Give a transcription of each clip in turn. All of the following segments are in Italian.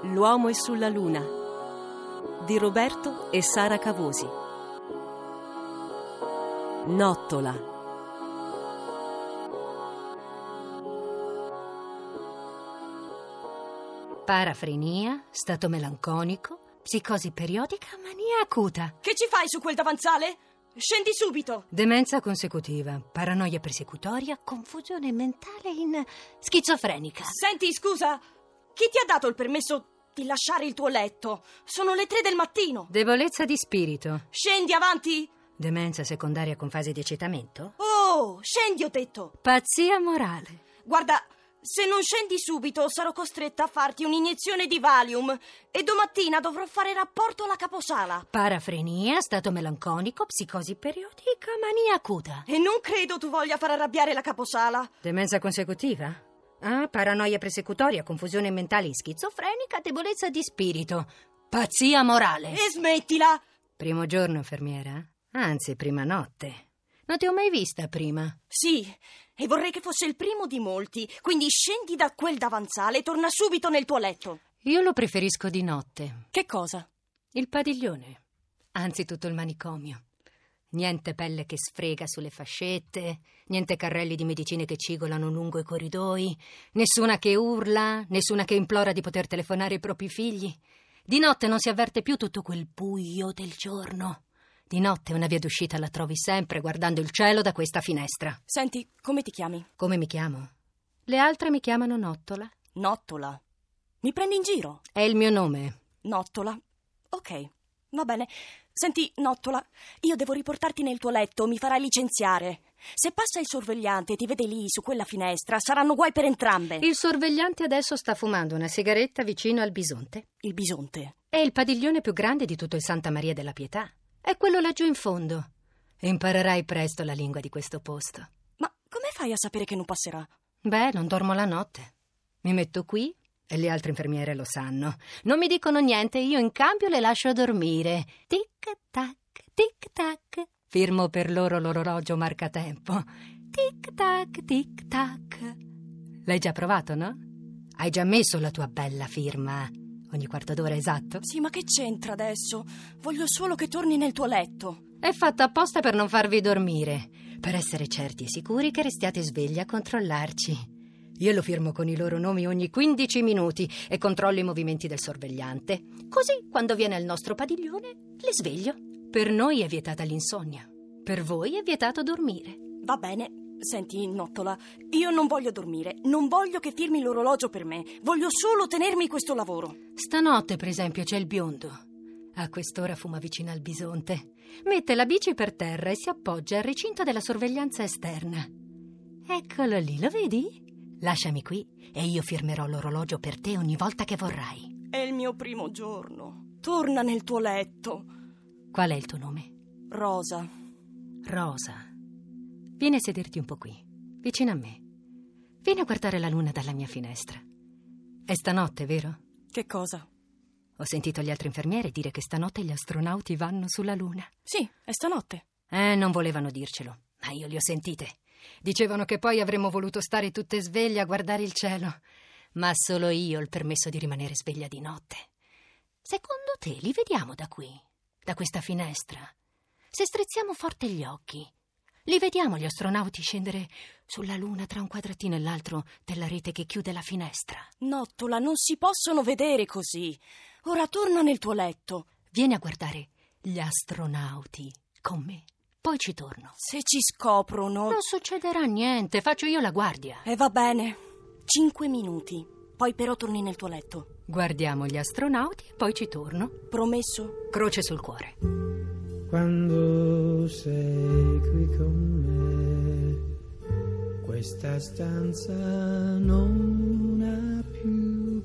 L'uomo è sulla luna di Roberto e Sara Cavosi. Nottola. Parafrenia, stato melanconico, psicosi periodica, mania acuta. Che ci fai su quel davanzale? Scendi subito! Demenza consecutiva, paranoia persecutoria, confusione mentale in schizofrenica. Senti, scusa, chi ti ha dato il permesso di lasciare il tuo letto? Sono le 3 del mattino. Debolezza di spirito. Scendi avanti! Demenza secondaria con fase di eccitamento. Oh, scendi, ho detto! Pazzia morale. Guarda, se non scendi subito sarò costretta a farti un'iniezione di Valium e domattina dovrò fare rapporto alla caposala. Parafrenia, stato melanconico, psicosi periodica, mania acuta. E non credo tu voglia far arrabbiare la caposala. Demenza consecutiva? Paranoia persecutoria, confusione mentale in schizofrenica, debolezza di spirito. Pazzia morale. E smettila! Primo giorno, infermiera? Anzi, prima notte. Non ti ho mai vista prima. Sì, e vorrei che fosse il primo di molti. Quindi scendi da quel davanzale e torna subito nel tuo letto. Io lo preferisco di notte. Che cosa? Il padiglione. Anzi, tutto il manicomio. Niente pelle che sfrega sulle fascette, niente carrelli di medicine che cigolano lungo i corridoi, nessuna che urla, nessuna che implora di poter telefonare ai propri figli. Di notte non si avverte più tutto quel buio del giorno. Di notte una via d'uscita la trovi sempre guardando il cielo da questa finestra. Senti, come ti chiami? Come mi chiamo? Le altre mi chiamano Nottola. Nottola. Mi prendi in giro? È il mio nome. Nottola. Ok, va bene. Senti, Nottola, io devo riportarti nel tuo letto, mi farai licenziare. Se passa il sorvegliante e ti vede lì, su quella finestra, saranno guai per entrambe. Il sorvegliante adesso sta fumando una sigaretta vicino al bisonte. Il bisonte? È il padiglione più grande di tutto il Santa Maria della Pietà. È quello laggiù in fondo. Imparerai presto la lingua di questo posto. Ma come fai a sapere che non passerà? Beh, non dormo la notte. Mi metto qui e le altre infermiere lo sanno. Non mi dicono niente, io in cambio le lascio dormire. Tic-tac, tic-tac. Firmo per loro l'orologio marcatempo. Tic-tac, tic-tac. L'hai già provato, no? Hai già messo la tua bella firma ogni quarto d'ora esatto? Sì, ma che c'entra adesso? Voglio solo che torni nel tuo letto. È fatto apposta per non farvi dormire, per essere certi e sicuri che restiate svegli a controllarci. Io lo firmo con i loro nomi ogni 15 minuti e controllo i movimenti del sorvegliante. Così, quando viene al nostro padiglione, le sveglio. Per noi è vietata l'insonnia. Per voi è vietato dormire. Va bene. Senti, Nottola, io non voglio dormire. Non voglio che firmi l'orologio per me. Voglio solo tenermi questo lavoro. Stanotte, per esempio, c'è il biondo. A quest'ora fuma vicino al bisonte. Mette la bici per terra e si appoggia al recinto della sorveglianza esterna. Eccolo lì, lo vedi? Lasciami qui e io firmerò l'orologio per te ogni volta che vorrai. È il mio primo giorno. Torna nel tuo letto. Qual è il tuo nome? Rosa. Rosa. Vieni a sederti un po' qui, vicino a me. Vieni a guardare la luna dalla mia finestra. È stanotte, vero? Che cosa? Ho sentito gli altri infermieri dire che stanotte gli astronauti vanno sulla luna. Sì, è stanotte. Non volevano dircelo, ma io li ho sentite. Dicevano che poi avremmo voluto stare tutte sveglie a guardare il cielo. Ma solo io ho il permesso di rimanere sveglia di notte. Secondo te li vediamo da qui, da questa finestra? Se strizziamo forte gli occhi, li vediamo gli astronauti scendere sulla luna tra un quadratino e l'altro della rete che chiude la finestra? Nottola, non si possono vedere così. Ora torna nel tuo letto. Vieni a guardare gli astronauti con me. Poi ci torno. Se ci scoprono... Non succederà niente, faccio io la guardia. E va bene. 5 minuti. Poi però torni nel tuo letto. Guardiamo gli astronauti e poi ci torno. Promesso? Croce sul cuore. Quando sei qui con me, questa stanza non ha più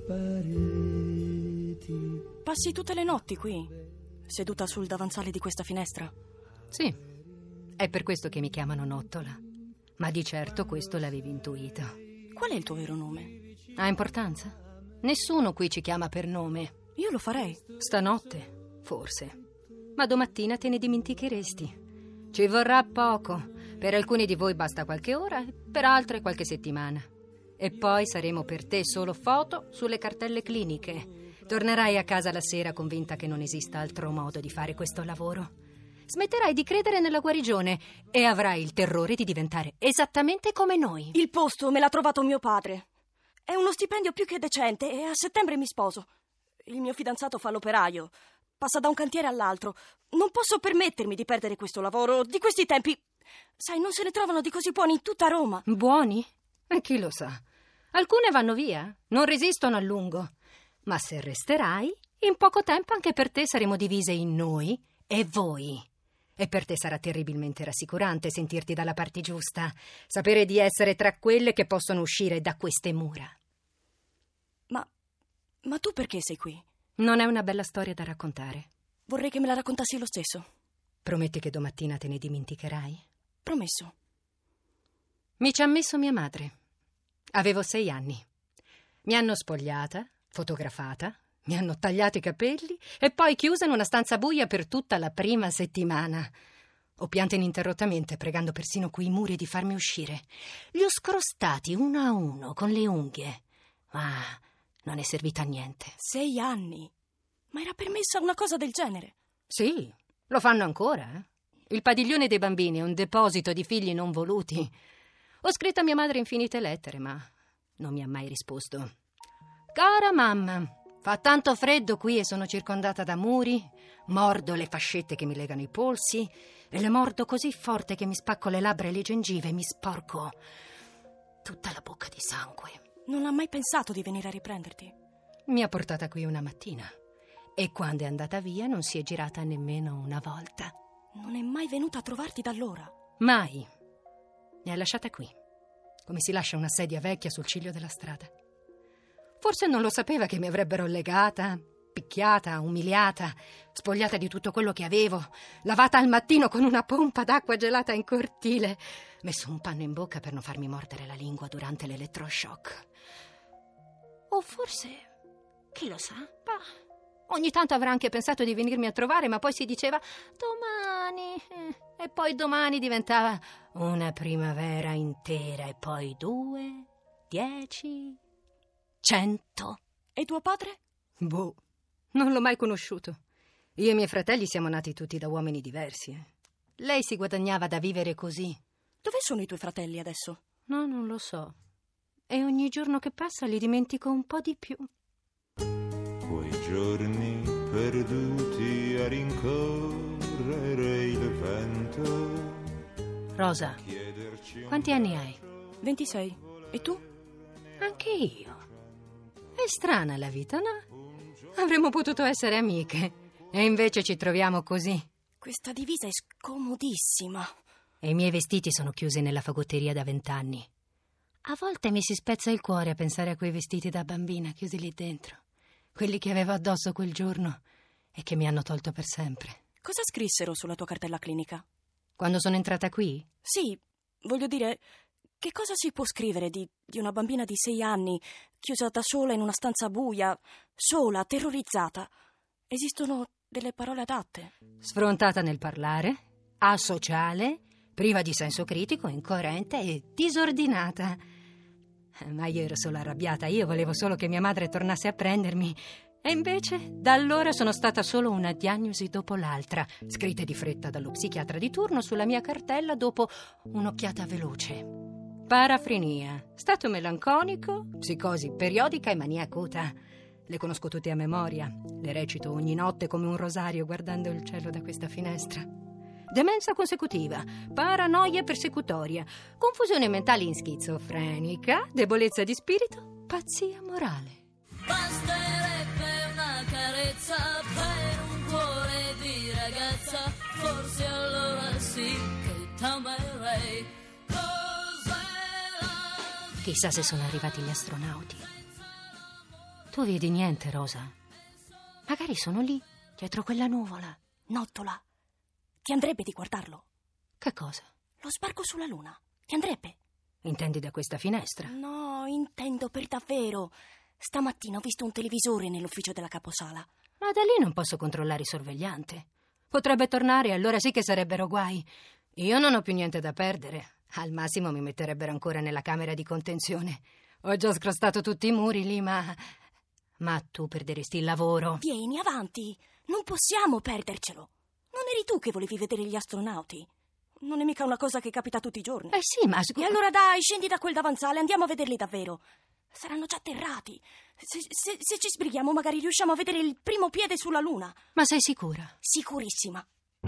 pareti. Passi tutte le notti qui, seduta sul davanzale di questa finestra? Sì, è per questo che mi chiamano Nottola. Ma di certo questo l'avevi intuito. Qual è il tuo vero nome? Ha importanza? Nessuno qui ci chiama per nome. Io lo farei. Stanotte, forse. Ma domattina te ne dimenticheresti. Ci vorrà poco. Per alcuni di voi basta qualche ora, per altre qualche settimana. E poi saremo per te solo foto sulle cartelle cliniche. Tornerai a casa la sera convinta che non esista altro modo di fare questo lavoro. Smetterai di credere nella guarigione e avrai il terrore di diventare esattamente come noi. Il posto me l'ha trovato mio padre. È uno stipendio più che decente e a settembre mi sposo. Il mio fidanzato fa l'operaio. Passa da un cantiere all'altro. Non posso permettermi di perdere questo lavoro. Di questi tempi, sai, non se ne trovano di così buoni in tutta Roma. Buoni? E chi lo sa? Alcune vanno via, non resistono a lungo. Ma se resterai, in poco tempo anche per te saremo divise in noi e voi. E per te sarà terribilmente rassicurante sentirti dalla parte giusta, sapere di essere tra quelle che possono uscire da queste mura. Ma tu perché sei qui? Non è una bella storia da raccontare. Vorrei che me la raccontassi lo stesso. Prometti che domattina te ne dimenticherai? Promesso. Mi ci ha messo mia madre. Avevo 6 anni. Mi hanno spogliata, fotografata, mi hanno tagliato i capelli e poi chiusa in una stanza buia per tutta la prima settimana. Ho pianto ininterrottamente, pregando persino quei muri di farmi uscire. Li ho scrostati uno a uno con le unghie, ma non è servita a niente. 6 anni? Ma era permessa una cosa del genere? Sì, lo fanno ancora, eh? Il padiglione dei bambini è un deposito di figli non voluti. Ho scritto a mia madre infinite lettere, ma non mi ha mai risposto. Cara mamma, fa tanto freddo qui e sono circondata da muri. Mordo le fascette che mi legano i polsi e le mordo così forte che mi spacco le labbra e le gengive e mi sporco tutta la bocca di sangue. Non ha mai pensato di venire a riprenderti? Mi ha portata qui una mattina e quando è andata via non si è girata nemmeno una volta. Non è mai venuta a trovarti da allora? Mai. Mi ha lasciata qui, come si lascia una sedia vecchia sul ciglio della strada. Forse non lo sapeva che mi avrebbero legata, picchiata, umiliata, spogliata di tutto quello che avevo, lavata al mattino con una pompa d'acqua gelata in cortile, messo un panno in bocca per non farmi mordere la lingua durante l'elettroshock. O forse, chi lo sa? Ogni tanto avrà anche pensato di venirmi a trovare, ma poi si diceva domani, e poi domani diventava una primavera intera, e poi 2, 10, 100. E tuo padre? Boh, non l'ho mai conosciuto. Io e i miei fratelli siamo nati tutti da uomini diversi. Lei si guadagnava da vivere così. Dove sono i tuoi fratelli adesso? No, non lo so. E ogni giorno che passa li dimentico un po' di più. Quei giorni perduti a rincorrere il vento. Rosa, quanti anni hai? 26. E tu? Anche io. È strana la vita, no? Avremmo potuto essere amiche. E invece ci troviamo così. Questa divisa è scomodissima. E i miei vestiti sono chiusi nella fagotteria da 20 anni. A volte mi si spezza il cuore a pensare a quei vestiti da bambina chiusi lì dentro. Quelli che avevo addosso quel giorno e che mi hanno tolto per sempre. Cosa scrissero sulla tua cartella clinica? Quando sono entrata qui? Sì, voglio dire, che cosa si può scrivere di una bambina di 6 anni, chiusa da sola in una stanza buia, sola, terrorizzata? Esistono delle parole adatte? Sfrontata nel parlare, asociale, priva di senso critico, incoerente e disordinata. Ma io ero solo arrabbiata, io volevo solo che mia madre tornasse a prendermi. E invece, da allora sono stata solo una diagnosi dopo l'altra, scritte di fretta dallo psichiatra di turno sulla mia cartella dopo un'occhiata veloce. Parafrenia, stato melanconico, psicosi periodica e mania acuta. Le conosco tutte a memoria, le recito ogni notte come un rosario guardando il cielo da questa finestra. Demenza consecutiva, paranoia persecutoria, confusione mentale in schizofrenica, debolezza di spirito, pazzia morale. Basterebbe una carezza per un cuore di ragazza, forse allora sì che t'amerei. Chissà se sono arrivati gli astronauti. Tu vedi niente, Rosa? Magari sono lì, dietro quella nuvola. Nottola, ti andrebbe di guardarlo? Che cosa? Lo sbarco sulla Luna. Ti andrebbe? Intendi da questa finestra? No, intendo per davvero. Stamattina ho visto un televisore nell'ufficio della caposala. Ma da lì non posso controllare il sorvegliante. Potrebbe tornare e allora sì che sarebbero guai. Io non ho più niente da perdere. Al massimo mi metterebbero ancora nella camera di contenzione. Ho già scrostato tutti i muri lì, ma Ma tu perderesti il lavoro. Vieni, avanti. Non possiamo perdercelo. Non eri tu che volevi vedere gli astronauti? Non è mica una cosa che capita tutti i giorni. Sì, ma... E allora dai, scendi da quel davanzale, andiamo a vederli davvero. Saranno già atterrati. Se ci sbrighiamo, magari riusciamo a vedere il primo piede sulla Luna. Ma sei sicura? Sicurissima.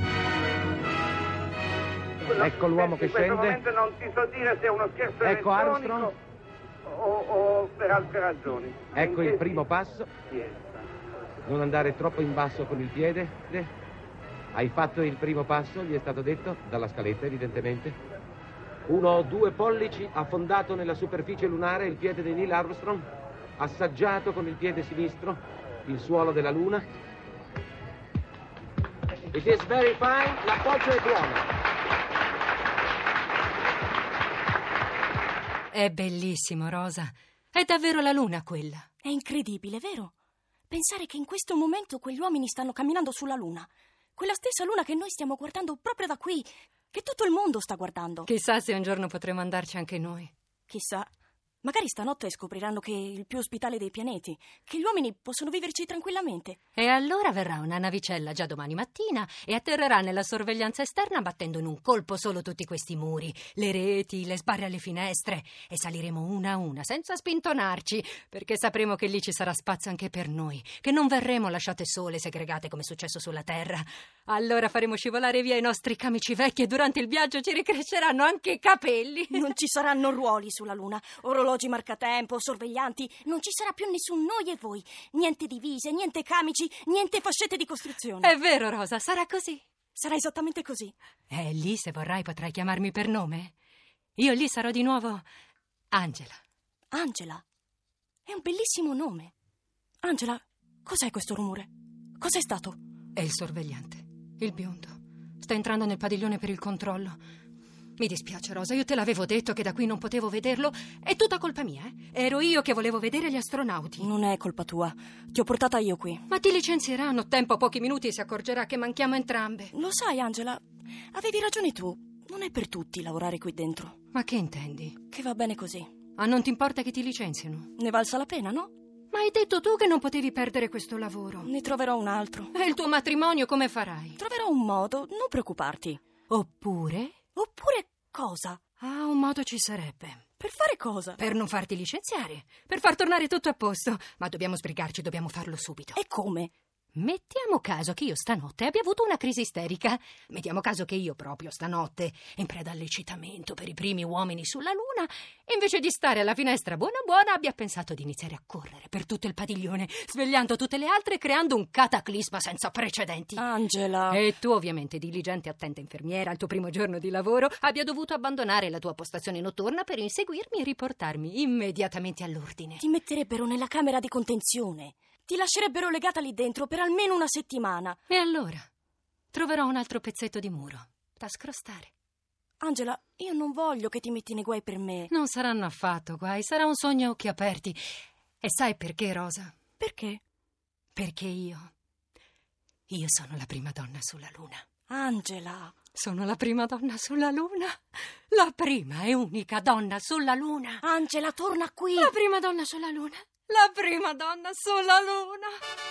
Ecco l'uomo che scende. In questo momento non ti so dire se è uno scherzo Ecco Armstrong. o per altre ragioni. Ecco il primo passo. Non andare troppo in basso con il piede. Hai fatto il primo passo, gli è stato detto, dalla scaletta evidentemente. 1 o 2 pollici affondato nella superficie lunare il piede di Neil Armstrong, assaggiato con il piede sinistro il suolo della Luna. It is very fine, l'appoggio è buono. È bellissimo, Rosa. È davvero la Luna quella. È incredibile, vero? Pensare che in questo momento quegli uomini stanno camminando sulla Luna. Quella stessa Luna che noi stiamo guardando proprio da qui, che tutto il mondo sta guardando. Chissà se un giorno potremo andarci anche noi. Chissà. Magari stanotte scopriranno che è il più ospitale dei pianeti, che gli uomini possono viverci tranquillamente. E allora verrà una navicella già domani mattina e atterrerà nella sorveglianza esterna battendo in un colpo solo tutti questi muri, le reti, le sbarre alle finestre, e saliremo una a una senza spintonarci, perché sapremo che lì ci sarà spazio anche per noi, che non verremo lasciate sole, segregate come è successo sulla Terra. Allora faremo scivolare via i nostri camici vecchi e durante il viaggio ci ricresceranno anche i capelli. Non ci saranno ruoli sulla Luna, orologi marcatempo, sorveglianti, non ci sarà più nessun noi e voi. Niente divise, niente camici, niente fascette di costruzione. È vero, Rosa, sarà così. Sarà esattamente così. E lì, se vorrai, potrai chiamarmi per nome. Io lì sarò di nuovo Angela. Angela? È un bellissimo nome. Angela, cos'è questo rumore? Cos'è stato? È il sorvegliante, il biondo. Sta entrando nel padiglione per il controllo. Mi dispiace, Rosa, io te l'avevo detto che da qui non potevo vederlo. È tutta colpa mia, Ero io che volevo vedere gli astronauti. Non è colpa tua. Ti ho portata io qui. Ma ti licenzieranno. Tempo, pochi minuti, e si accorgerà che manchiamo entrambe. Lo sai, Angela, avevi ragione tu. Non è per tutti lavorare qui dentro. Ma che intendi? Che va bene così. Ah, non ti importa che ti licenziano? Ne valsa la pena, no? Ma hai detto tu che non potevi perdere questo lavoro. Ne troverò un altro. E il tuo matrimonio come farai? Troverò un modo, non preoccuparti. Oppure? Oppure cosa? Ah, un modo ci sarebbe. Per fare cosa? Per non farti licenziare, per far tornare tutto a posto. Ma dobbiamo sbrigarci, dobbiamo farlo subito. E come? Mettiamo caso che io stanotte abbia avuto una crisi isterica. Mettiamo caso che io proprio stanotte, in preda all'eccitamento per i primi uomini sulla Luna, invece di stare alla finestra buona buona, abbia pensato di iniziare a correre per tutto il padiglione, svegliando tutte le altre e creando un cataclisma senza precedenti. Angela. E tu, ovviamente, diligente e attenta infermiera, al tuo primo giorno di lavoro, abbia dovuto abbandonare la tua postazione notturna per inseguirmi e riportarmi immediatamente all'ordine. Ti metterebbero nella camera di contenzione. Ti lascerebbero legata lì dentro per almeno una settimana. E allora? Troverò un altro pezzetto di muro da scrostare. Angela, io non voglio che ti metti nei guai per me. Non saranno affatto guai, sarà un sogno a occhi aperti. E sai perché, Rosa? Perché? Perché io sono la prima donna sulla Luna. Angela. Sono la prima donna sulla Luna. La prima e unica donna sulla Luna. Angela, torna qui. La prima donna sulla Luna. La prima donna sulla Luna.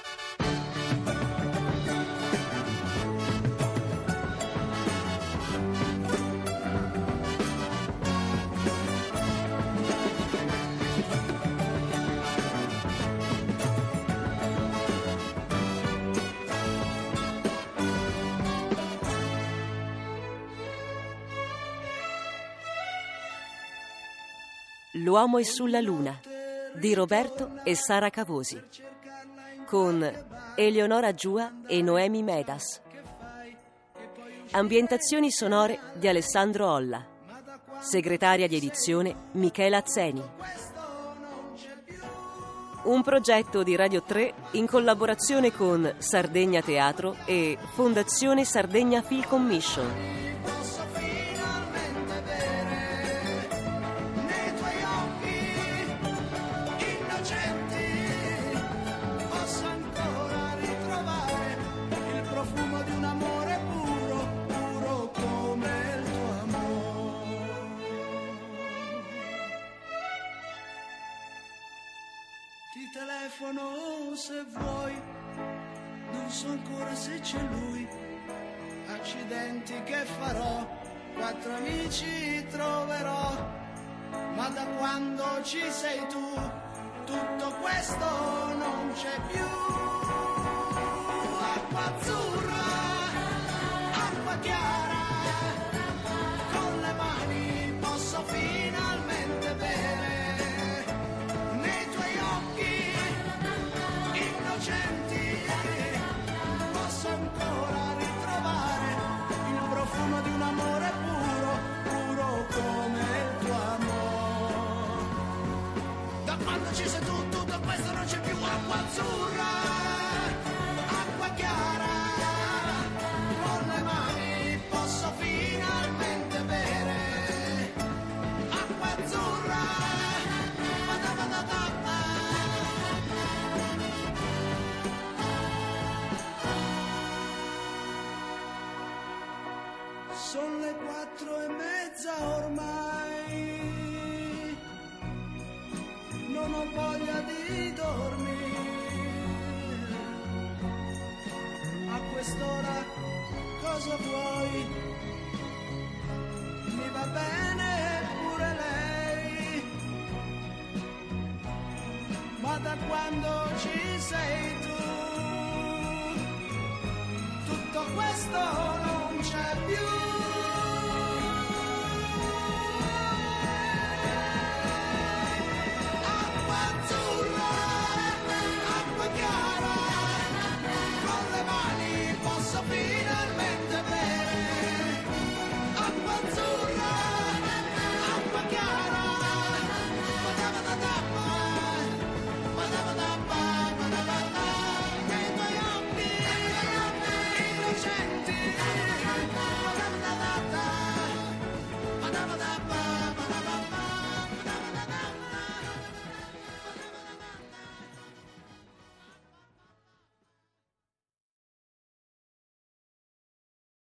L'uomo è sulla Luna di Roberto e Sara Cavosi, con Eleonora Giua e Noemi Medas. Ambientazioni sonore di Alessandro Olla. Segretaria di edizione Michela Zeni. Un progetto di Radio 3 in collaborazione con Sardegna Teatro e Fondazione Sardegna Film Commission. Ti telefono se vuoi, non so ancora se c'è lui. Accidenti che farò, 4 amici troverò, ma da quando ci sei tu, tutto questo non c'è più. Acqua azzurra, acqua chiara, con le mani posso finalmente bere, nei tuoi occhi innocenti posso ancora ritrovare il profumo di un amore puro, puro come il tuo amore. Da quando ci sei tu, tutto questo non c'è più. Acqua azzurra, acqua chiara, con le mani posso finalmente bere. Acqua azzurra, sono le 4:30 ormai, non ho voglia di dormire. A quest'ora cosa vuoi? Mi va bene pure lei, ma da quando ci sei tu, tutto questo non c'è più.